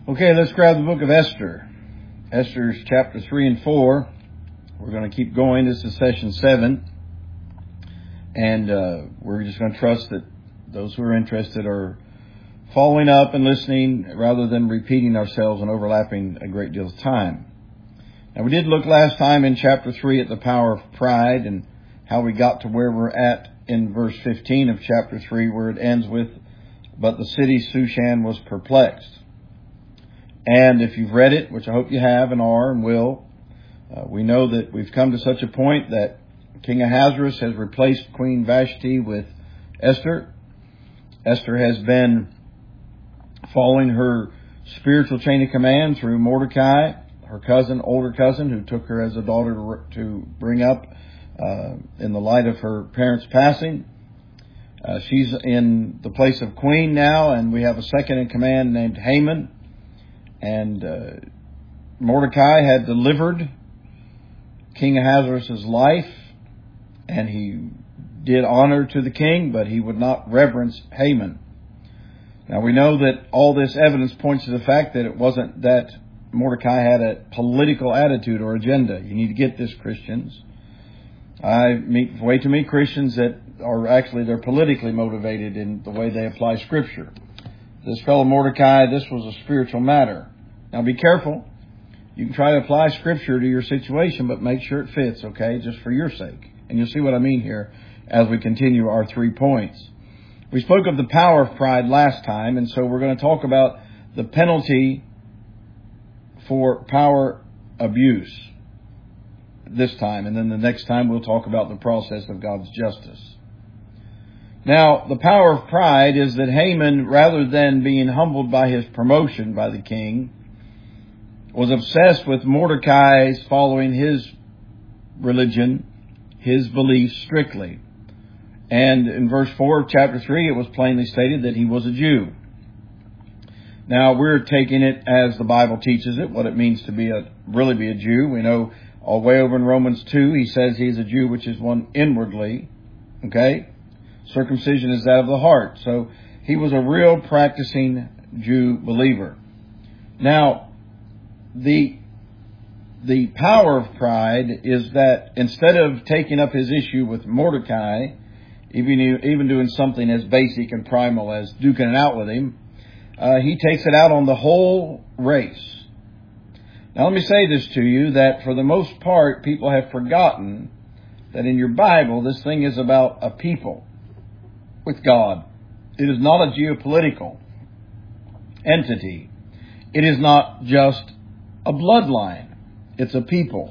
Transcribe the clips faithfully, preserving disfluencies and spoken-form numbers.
Okay, let's grab the book of Esther. Esther's chapter three and four. We're going to keep going. This is session seven. And uh, we're just going to trust that those who are interested are following up and listening rather than repeating ourselves and overlapping a great deal of time. Now, we did look last time in chapter three at the power of pride and how we got to where we're at in verse fifteen of chapter three, where it ends with, "But the city Shushan was perplexed." And if you've read it, which I hope you have and are and will, uh, we know that we've come to such a point that King Ahasuerus has replaced Queen Vashti with Esther. Esther has been following her spiritual chain of command through Mordecai, her cousin, older cousin, who took her as a daughter to, to bring up uh, in the light of her parents' passing. Uh, she's in the place of queen now, and we have a second in command named Haman. And uh, Mordecai had delivered King Ahasuerus' life, and he did honor to the king, but he would not reverence Haman. Now we know that all this evidence points to the fact that it wasn't that Mordecai had a political attitude or agenda. You need to get this, Christians. I meet way too many Christians that are actually, they're politically motivated in the way they apply Scripture. This fellow Mordecai, this was a spiritual matter. Now be careful. You can try to apply Scripture to your situation, but make sure it fits, okay, just for your sake. And you'll see what I mean here as we continue our three points. We spoke of the power of pride last time, and so we're going to talk about the penalty for power abuse this time. And then the next time we'll talk about the process of God's justice. Now, the power of pride is that Haman, rather than being humbled by his promotion by the king, was obsessed with Mordecai's following his religion, his beliefs strictly. And in verse four of chapter three, it was plainly stated that he was a Jew. Now, we're taking it as the Bible teaches it, what it means to be a really be a Jew. We know all the way over in Romans two, he says he's a Jew, which is one inwardly. Okay? Circumcision is that of the heart. So he was a real practicing Jew believer. Now, the the power of pride is that instead of taking up his issue with Mordecai, even even doing something as basic and primal as duking it out with him, uh, he takes it out on the whole race. Now, let me say this to you, that for the most part, people have forgotten that in your Bible, this thing is about a people with God. It is not a geopolitical entity. It is not just a bloodline. It's a people.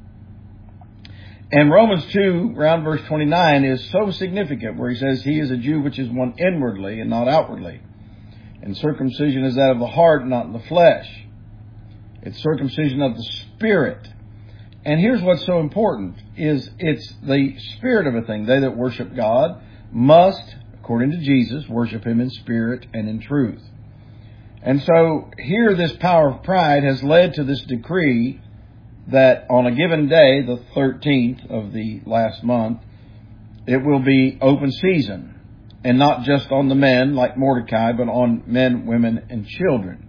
And Romans two, around verse twenty-nine, is so significant, where he says he is a Jew which is one inwardly and not outwardly. And circumcision is that of the heart, not in the flesh. It's circumcision of the spirit. And here's what's so important, is it's the spirit of a thing. They that worship God must, according to Jesus, worship Him in spirit and in truth. And so here this power of pride has led to this decree that on a given day, the thirteenth of the last month, it will be open season. And not just on the men like Mordecai, but on men, women, and children.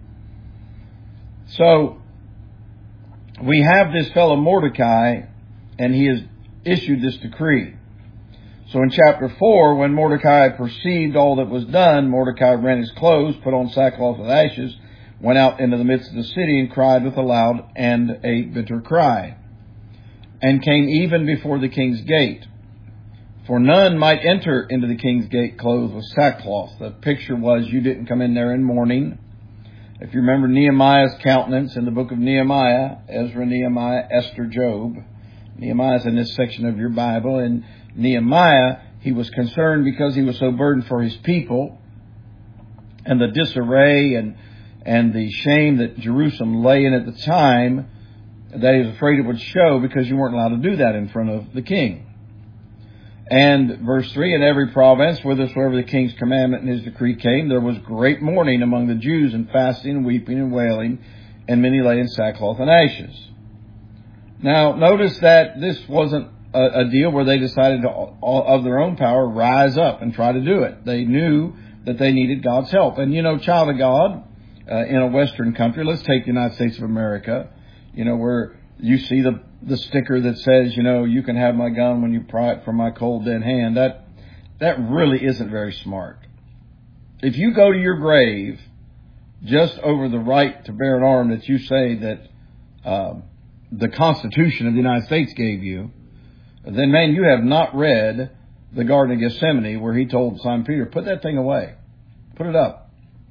So we have this fellow Mordecai, and he has issued this decree. So in chapter four, when Mordecai perceived all that was done, Mordecai rent his clothes, put on sackcloth and ashes, went out into the midst of the city, and cried with a loud and a bitter cry, and came even before the king's gate. For none might enter into the king's gate clothed with sackcloth. The picture was you didn't come in there in mourning. If you remember Nehemiah's countenance in the book of Nehemiah, Ezra, Nehemiah, Esther, Job. Nehemiah's in this section of your Bible. And Nehemiah, he was concerned because he was so burdened for his people and the disarray and, and the shame that Jerusalem lay in at the time, that he was afraid it would show, because you weren't allowed to do that in front of the king. And verse three, in every province, whithersoever the king's commandment and his decree came, there was great mourning among the Jews, and fasting and weeping and wailing, and many lay in sackcloth and ashes. Now, notice that this wasn't a, a deal where they decided to, of their own power, rise up and try to do it. They knew that they needed God's help. And, you know, child of God, uh, in a Western country. Let's take the United States of America, you know, where you see the the sticker that says, you know, you can have my gun when you pry it from my cold dead hand. That that really isn't very smart. If you go to your grave just over the right to bear an arm that you say that uh, the Constitution of the United States gave you, then, man, you have not read the Garden of Gethsemane where he told Simon Peter, put that thing away. Put it up.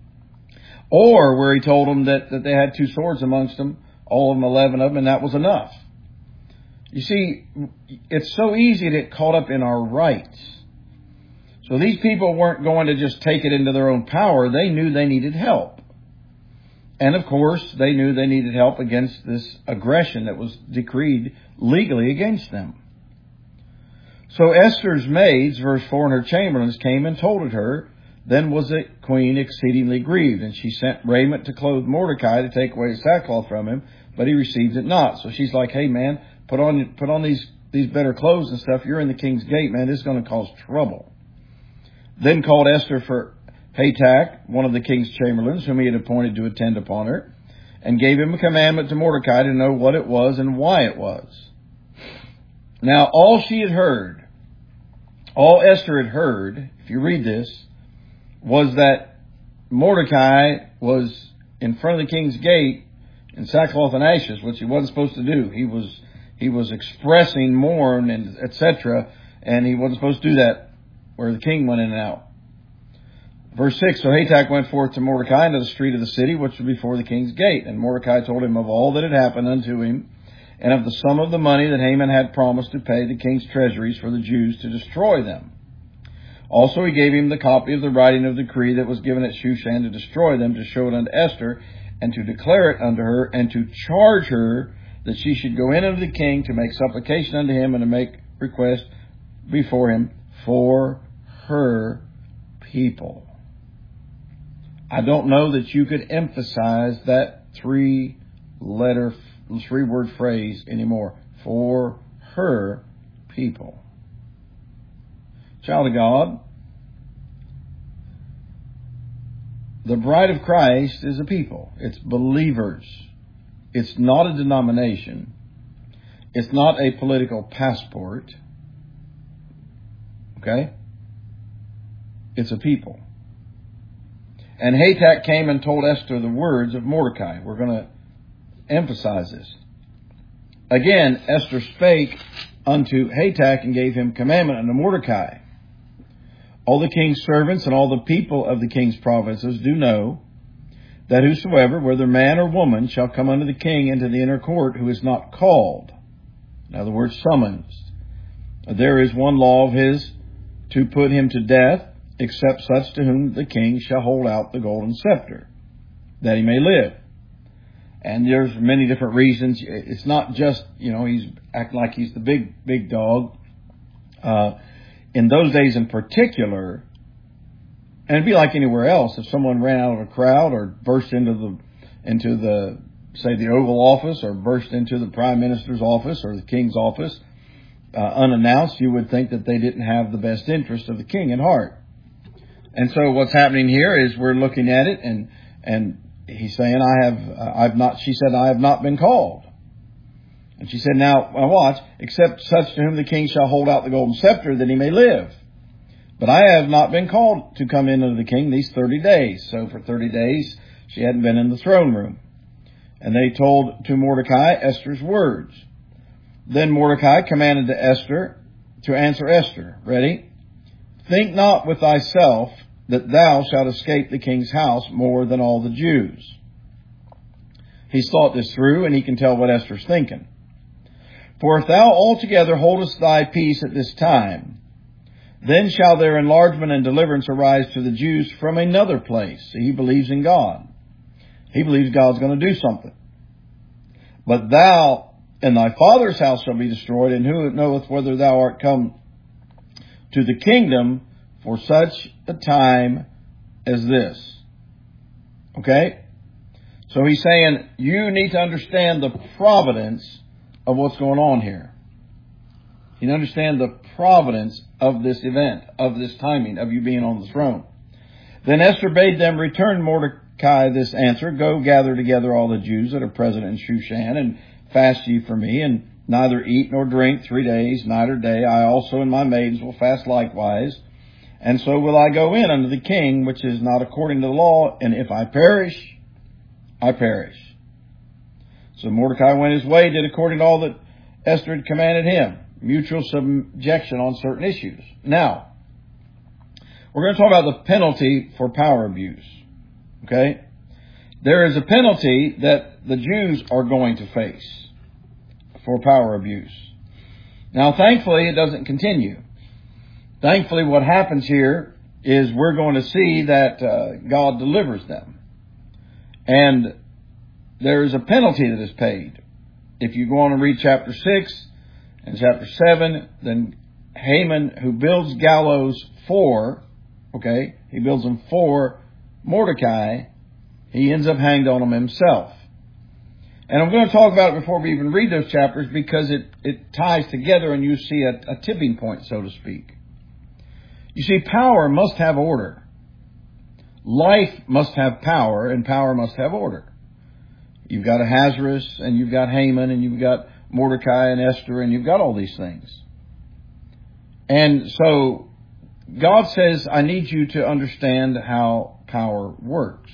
Or where he told them that, that they had two swords amongst them, all of them, eleven of them, and that was enough. You see, it's so easy to get caught up in our rights. So these people weren't going to just take it into their own power. They knew they needed help. And of course, they knew they needed help against this aggression that was decreed legally against them. So Esther's maids, verse four, and her chamberlains came and told it her. Then was the queen exceedingly grieved, and she sent raiment to clothe Mordecai to take away his sackcloth from him, but he received it not. So she's like, hey man, put on put on these, these better clothes and stuff. You're in the king's gate, man. This is going to cause trouble. Then called Esther for Hatak, one of the king's chamberlains, whom he had appointed to attend upon her, and gave him a commandment to Mordecai to know what it was and why it was. Now, all she had heard, all Esther had heard, if you read this, was that Mordecai was in front of the king's gate in sackcloth and ashes, which he wasn't supposed to do. He was he was expressing mourn and et cetera, and he wasn't supposed to do that where the king went in and out. Verse six, so Hatak went forth to Mordecai into the street of the city, which was before the king's gate. And Mordecai told him of all that had happened unto him, and of the sum of the money that Haman had promised to pay the king's treasuries for the Jews to destroy them. Also he gave him the copy of the writing of the decree that was given at Shushan to destroy them, to show it unto Esther, and to declare it unto her, and to charge her that she should go in unto the king to make supplication unto him, and to make request before him for her people. I don't know that you could emphasize that three-letter, three-word phrase anymore. For her people. Child of God, the bride of Christ is a people. It's believers. It's not a denomination. It's not a political passport. Okay? It's a people. And Hatak came and told Esther the words of Mordecai. We're going to emphasize this. Again, Esther spake unto Hatak and gave him commandment unto Mordecai. All the king's servants and all the people of the king's provinces do know that whosoever, whether man or woman, shall come unto the king into the inner court who is not called, in other words, summoned, there is one law of his to put him to death, except such to whom the king shall hold out the golden scepter, that he may live. And there's many different reasons. It's not just, you know, he's acting like he's the big, big dog. Uh, in those days in particular, and it'd be like anywhere else, if someone ran out of a crowd or burst into the, into the, say, the Oval Office, or burst into the Prime Minister's office or the King's office, uh, unannounced, you would think that they didn't have the best interest of the king at heart. And so what's happening here is we're looking at it, and and he's saying, I have, uh, I've not, she said, I have not been called. And she said, now, well, watch, except such to whom the king shall hold out the golden scepter, that he may live. But I have not been called to come in unto the king these thirty days. So for thirty days, she hadn't been in the throne room. And they told to Mordecai Esther's words. Then Mordecai commanded to Esther to answer Esther. Ready? Think not with thyself that thou shalt escape the king's house more than all the Jews. He's thought this through, and he can tell what Esther's thinking. For if thou altogether holdest thy peace at this time, then shall their enlargement and deliverance arise to the Jews from another place. See, he believes in God. He believes God's going to do something. But thou and thy father's house shall be destroyed, and who knoweth whether thou art come to the kingdom for such a time as this. Okay? So he's saying you need to understand the providence of what's going on here. You understand the providence of this event, of this timing, of you being on the throne. Then Esther bade them return Mordecai this answer, Go gather together all the Jews that are present in Shushan, and fast ye for me, and neither eat nor drink three days, night or day. I also and my maids will fast likewise. And so will I go in unto the king, which is not according to the law, and if I perish, I perish. So Mordecai went his way, did according to all that Esther had commanded him. Mutual subjection on certain issues. Now, we're going to talk about the penalty for power abuse. Okay? There is a penalty that the Jews are going to face for power abuse. Now, thankfully, it doesn't continue. Thankfully, what happens here is we're going to see that uh, God delivers them. And there is a penalty that is paid. If you go on and read chapter six and chapter seven, then Haman, who builds gallows for, okay, he builds them for Mordecai, he ends up hanged on them himself. And I'm going to talk about it before we even read those chapters because it, it ties together and you see a, a tipping point, so to speak. You see, power must have order. Life must have power, and power must have order. You've got Ahasuerus, and you've got Haman, and you've got Mordecai and Esther, and you've got all these things. And so God says, I need you to understand how power works.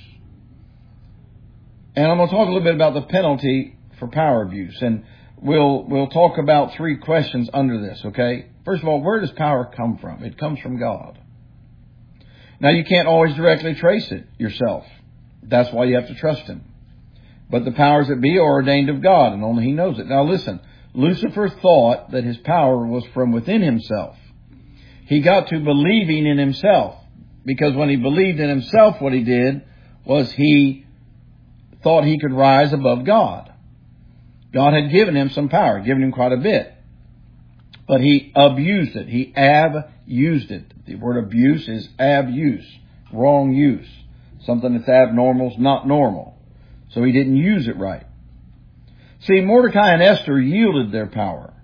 And I'm going to talk a little bit about the penalty for power abuse. And we'll we'll talk about three questions under this, okay? First of all, where does power come from? It comes from God. Now, you can't always directly trace it yourself. That's why you have to trust Him. But the powers that be are ordained of God, and only He knows it. Now, listen, Lucifer thought that his power was from within himself. He got to believing in himself, because when he believed in himself, what he did was he thought he could rise above God. God had given him some power, given him quite a bit. But he abused it. He abused it. The word abuse is abuse, wrong use. Something that's abnormal is not normal. So he didn't use it right. See, Mordecai and Esther yielded their power.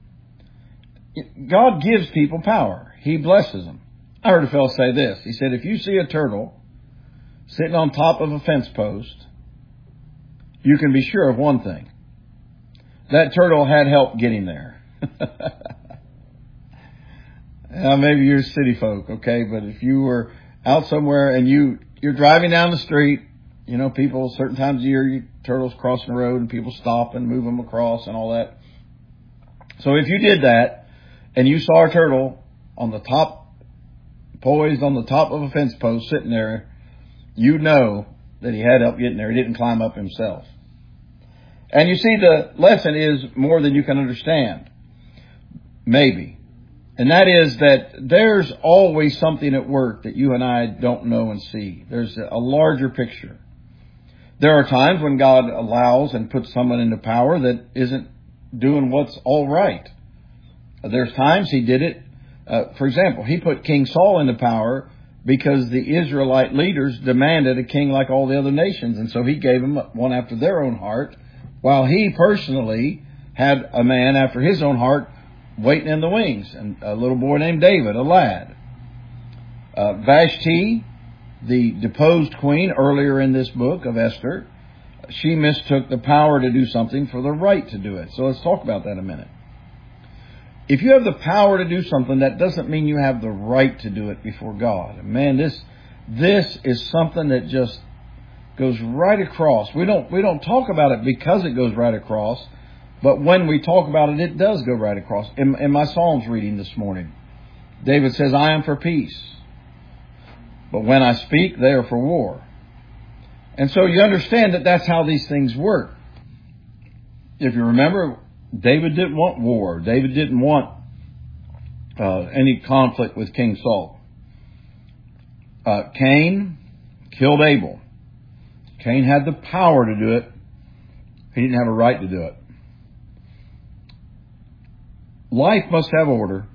God gives people power. He blesses them. I heard a fellow say this. He said, if you see a turtle sitting on top of a fence post, you can be sure of one thing. That turtle had help getting there. Now, maybe you're city folk, okay? But if you were out somewhere and you, you're driving down the street, you know, people, certain times of year, you, turtles crossing the road and people stop and move them across and all that. So if you did that and you saw a turtle on the top, poised on the top of a fence post sitting there, you know that he had help getting there. He didn't climb up himself. And you see, the lesson is more than you can understand. Maybe. And that is that there's always something at work that you and I don't know and see. There's a larger picture. There are times when God allows and puts someone into power that isn't doing what's all right. There's times He did it. Uh, for example, He put King Saul into power because the Israelite leaders demanded a king like all the other nations. And so He gave them one after their own heart, while He personally had a man after His own heart waiting in the wings, and a little boy named David, a lad. Uh, Vashti, the deposed queen earlier in this book of Esther, she mistook the power to do something for the right to do it. So let's talk about that a minute. If you have the power to do something, that doesn't mean you have the right to do it before God. Man, this this is something that just goes right across. We don't we don't talk about it because it goes right across, but when we talk about it, it does go right across. In, in my Psalms reading this morning, David says, I am for peace, but when I speak, they are for war. And so you understand that that's how these things work. If you remember, David didn't want war. David didn't want uh, any conflict with King Saul. Uh, Cain killed Abel. Cain had the power to do it. He didn't have a right to do it. Life must have order,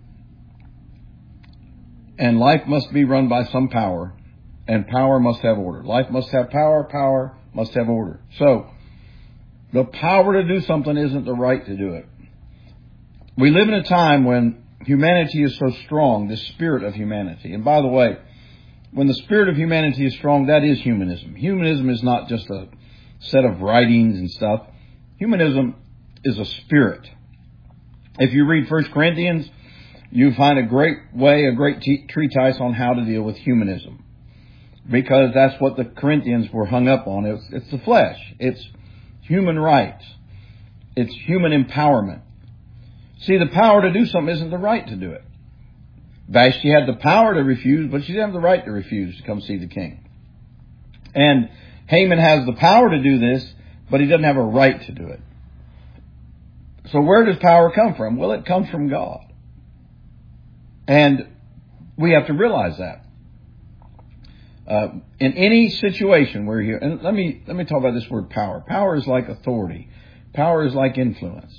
and life must be run by some power, and power must have order. Life must have power, power must have order. So, the power to do something isn't the right to do it. We live in a time when humanity is so strong, the spirit of humanity. And by the way, when the spirit of humanity is strong, that is humanism. Humanism is not just a set of writings and stuff. Humanism is a spirit. If you read First Corinthians, you find a great way, a great t- treatise on how to deal with humanism. Because that's what the Corinthians were hung up on. It's, it's the flesh. It's human rights. It's human empowerment. See, the power to do something isn't the right to do it. Vashti had the power to refuse, but she didn't have the right to refuse to come see the king. And Haman has the power to do this, but he doesn't have a right to do it. So where does power come from? Well, it comes from God. And we have to realize that. Uh, in any situation where you, and let me, let me talk about this word power. Power is like authority. Power is like influence.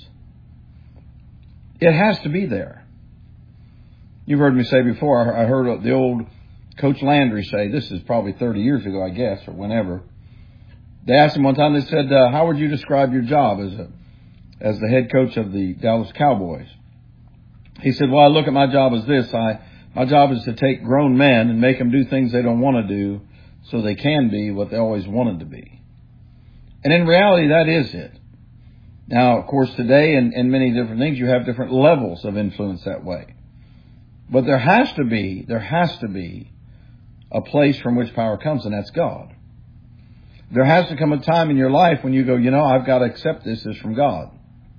It has to be there. You've heard me say before, I heard the old Coach Landry say, this is probably thirty years ago, I guess, or whenever. They asked him one time, they said, uh, how would you describe your job as a, as the head coach of the Dallas Cowboys? He said, well, I look at my job as this. I, my job is to take grown men and make them do things they don't want to do so they can be what they always wanted to be. And in reality, that is it. Now, of course, today and, and many different things, you have different levels of influence that way. But there has to be, there has to be a place from which power comes, and that's God. There has to come a time in your life when you go, you know, I've got to accept this as from God.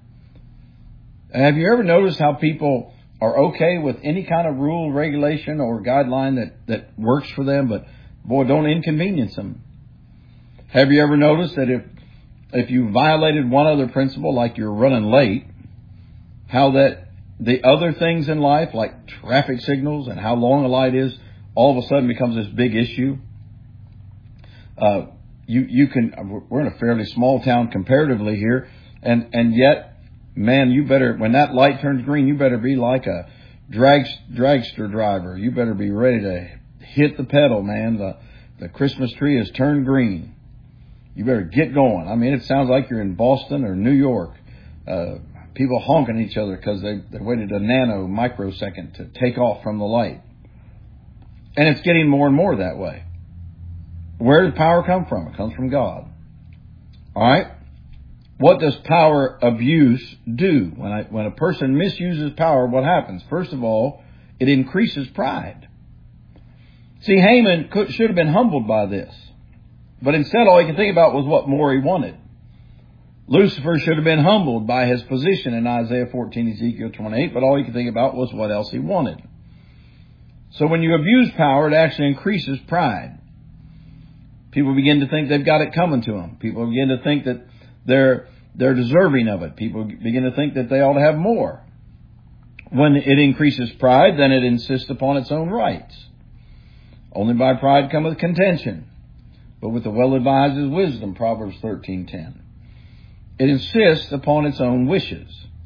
And have you ever noticed how people are okay with any kind of rule, regulation, or guideline that, that works for them, but boy, don't inconvenience them? Have you ever noticed that if, if you violated one other principle, like you're running late, how that the other things in life, like traffic signals and how long a light is, all of a sudden becomes this big issue? Uh, you, you can, we're in a fairly small town comparatively here, and, and yet, man, you better, when that light turns green, you better be like a drag, dragster driver. You better be ready to hit the pedal, man. The, the Christmas tree has turned green. You better get going. I mean, it sounds like you're in Boston or New York. Uh, people honking at each other because they, they waited a nano microsecond to take off from the light. And it's getting more and more that way. Where does power come from? It comes from God. All right? What does power abuse do? When I, when a person misuses power, what happens? First of all, it increases pride. See, Haman could, should have been humbled by this. But instead, all he could think about was what more he wanted. Lucifer should have been humbled by his position in Isaiah fourteen, Ezekiel twenty-eight, but all he could think about was what else he wanted. So when you abuse power, it actually increases pride. People begin to think they've got it coming to them. People begin to think that they're they're deserving of it. People begin to think that they ought to have more. When it increases pride, then it insists upon its own rights. Only by pride cometh contention, but with the well-advised is wisdom, Proverbs thirteen ten. It insists upon its own wishes.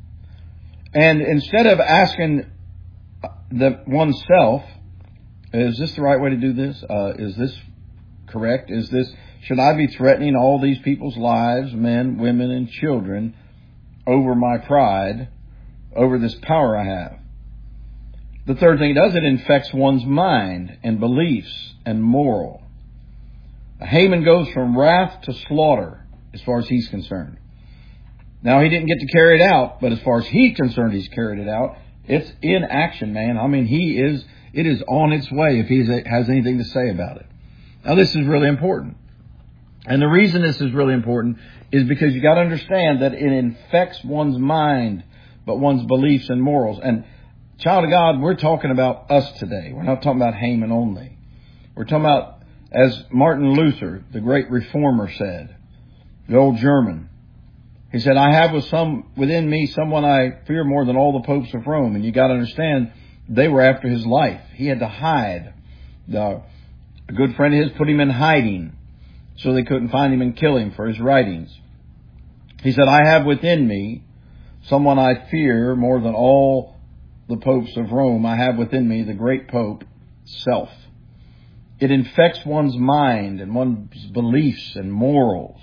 And instead of asking the oneself, is this the right way to do this? Uh, is this correct? Is this, should I be threatening all these people's lives, men, women, and children, over my pride, over this power I have? The third thing it does, it infects one's mind and beliefs and moral. Haman goes from wrath to slaughter as far as he's concerned. Now, he didn't get to carry it out, but as far as he's concerned, he's carried it out. It's in action, man. I mean, he is, it is on its way if he has anything to say about it. Now, this is really important. And the reason this is really important is because you got to understand that it infects one's mind, but one's beliefs and morals. And child of God, we're talking about us today. We're not talking about Haman only. We're talking about, as Martin Luther, the great reformer, said, the old German. He said, I have with some within me someone I fear more than all the popes of Rome. And you got to understand, they were after his life. He had to hide. The, a good friend of his put him in hiding so they couldn't find him and kill him for his writings. He said, I have within me someone I fear more than all the popes of Rome. I have within me the great pope, self. It infects one's mind and one's beliefs and morals,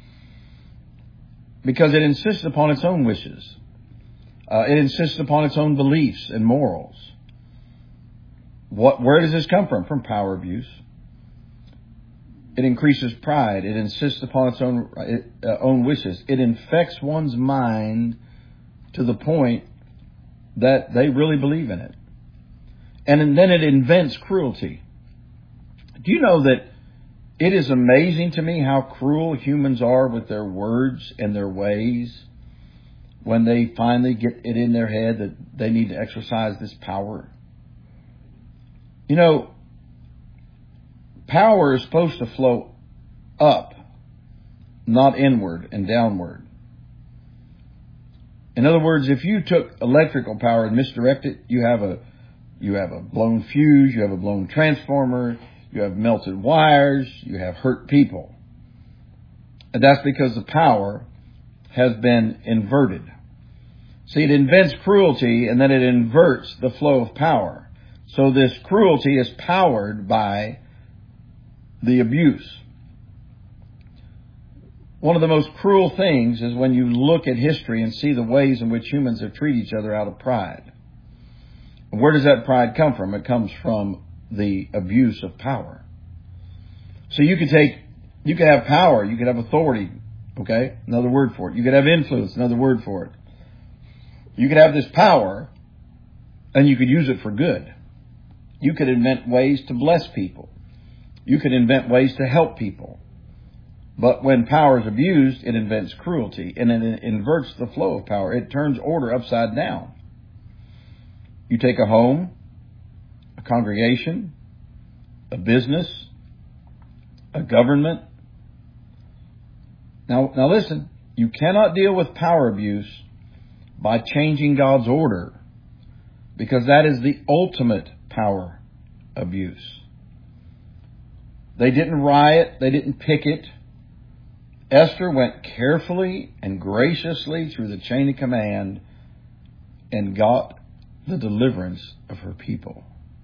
because it insists upon its own wishes. Uh, it insists upon its own beliefs and morals. What? Where does this come from? From power abuse. It increases pride. It insists upon its own uh, own wishes. It infects one's mind to the point that they really believe in it. And then it invents cruelty. Do you know that it is amazing to me how cruel humans are with their words and their ways when they finally get it in their head that they need to exercise this power? You know, power is supposed to flow up, not inward and downward. In other words, if you took electrical power and misdirect it, you have a you have a blown fuse, you have a blown transformer, you have melted wires, you have hurt people. And that's because the power has been inverted. See, it invents cruelty and then it inverts the flow of power. So this cruelty is powered by the abuse. One of the most cruel things is when you look at history and see the ways in which humans have treated each other out of pride. Where does that pride come from? It comes from the abuse of power. So you could take, you could have power, you could have authority, okay? Another word for it. You could have influence, another word for it. You could have this power and you could use it for good. You could invent ways to bless people. You could invent ways to help people. But when power is abused, it invents cruelty and it inverts the flow of power. It turns order upside down. You take a home, a congregation, a business, a government. Now, now listen, you cannot deal with power abuse by changing God's order, because that is the ultimate power abuse. They didn't riot. They didn't picket. Esther went carefully and graciously through the chain of command and got the deliverance of her people.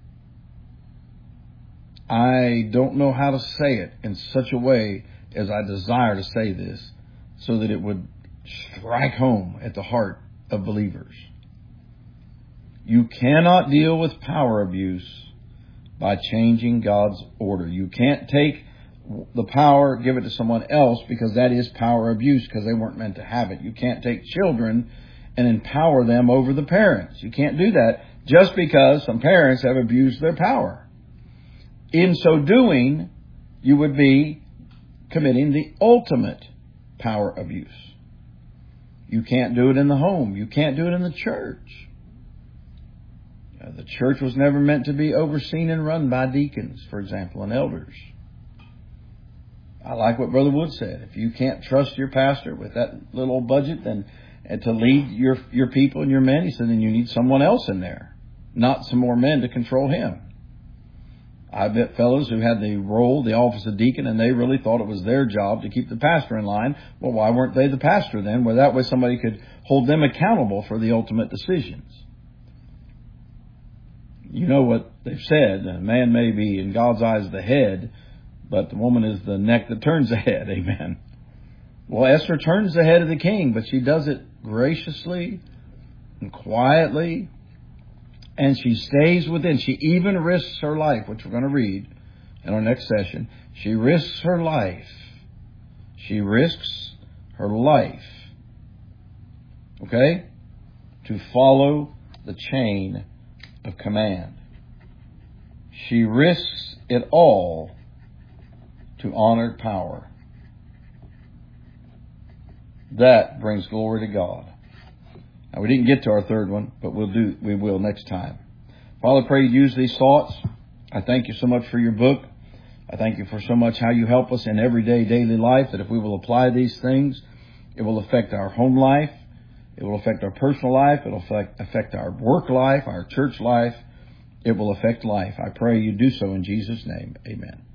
I don't know how to say it in such a way as I desire to say this so that it would strike home at the heart of believers. You cannot deal with power abuse by changing God's order. You can't take the power, give it to someone else, because that is power abuse, because they weren't meant to have it. You can't take children and empower them over the parents. You can't do that just because some parents have abused their power. In so doing, you would be committing the ultimate power abuse. You can't do it in the home. You can't do it in the church. The church was never meant to be overseen and run by deacons, for example, and elders. I like what Brother Wood said. If you can't trust your pastor with that little budget, then and to lead your your people and your men, he said, then you need someone else in there, not some more men to control him. I met fellows who had the role, the office of deacon, and they really thought it was their job to keep the pastor in line. Well, why weren't they the pastor then? Well, that way somebody could hold them accountable for the ultimate decisions. You know what they've said. A man may be in God's eyes the head, but the woman is the neck that turns the head. Amen. Well, Esther turns the head of the king, but she does it graciously and quietly. And she stays within. She even risks her life, which we're going to read in our next session. She risks her life. She risks her life. Okay? To follow the chain of command. She risks it all to honor power. That brings glory to God. Now, we didn't get to our third one, but we'll do, we will next time. Father, I pray you use these thoughts. I thank you so much for your book. I thank you for so much how you help us in everyday, daily life, that if we will apply these things, it will affect our home life. It will affect our personal life. It will affect, affect our work life, our church life. It will affect life. I pray you do so in Jesus' name. Amen.